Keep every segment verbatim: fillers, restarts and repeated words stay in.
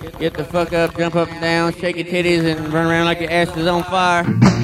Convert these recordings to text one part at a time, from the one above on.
get the fuck up, jump up and down, shake your titties, and run around like your ass is on fire.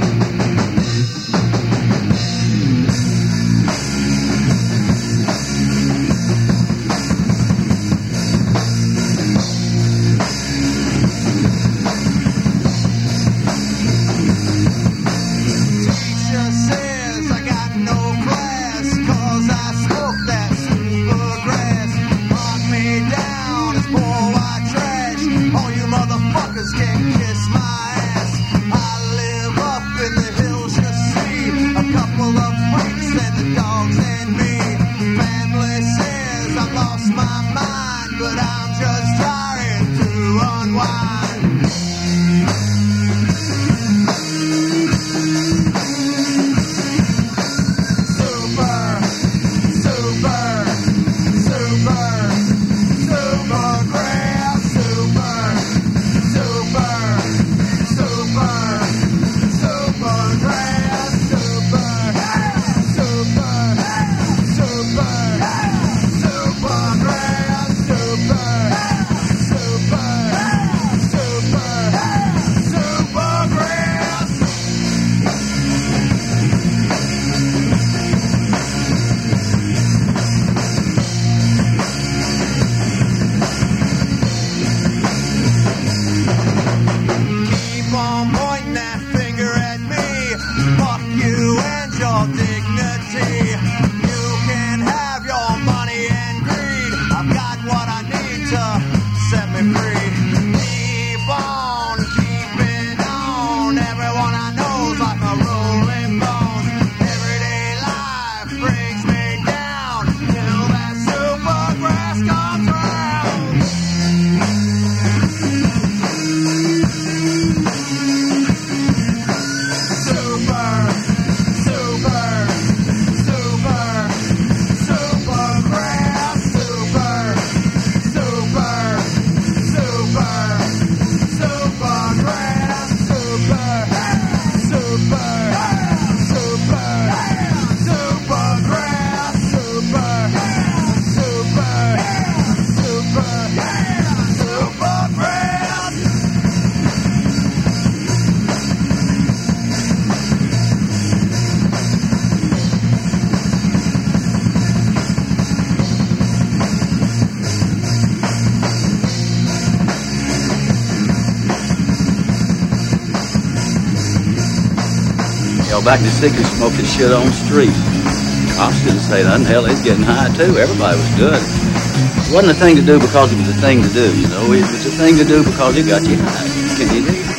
Back to sickly smoking shit on the street. Cops didn't say nothing. Hell, it's getting high too. Everybody was good. It wasn't a thing to do because it was a thing to do, you know. It was a thing to do because it got you high. Can you do it?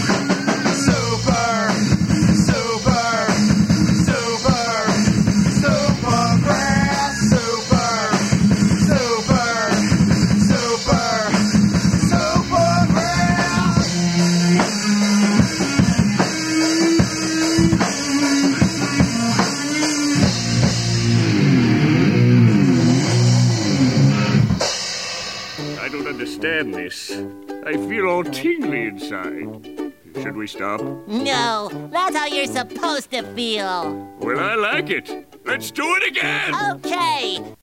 This. I feel all tingly inside. Should we stop? No, that's how you're supposed to feel. Well, I like it. Let's do it again! Okay.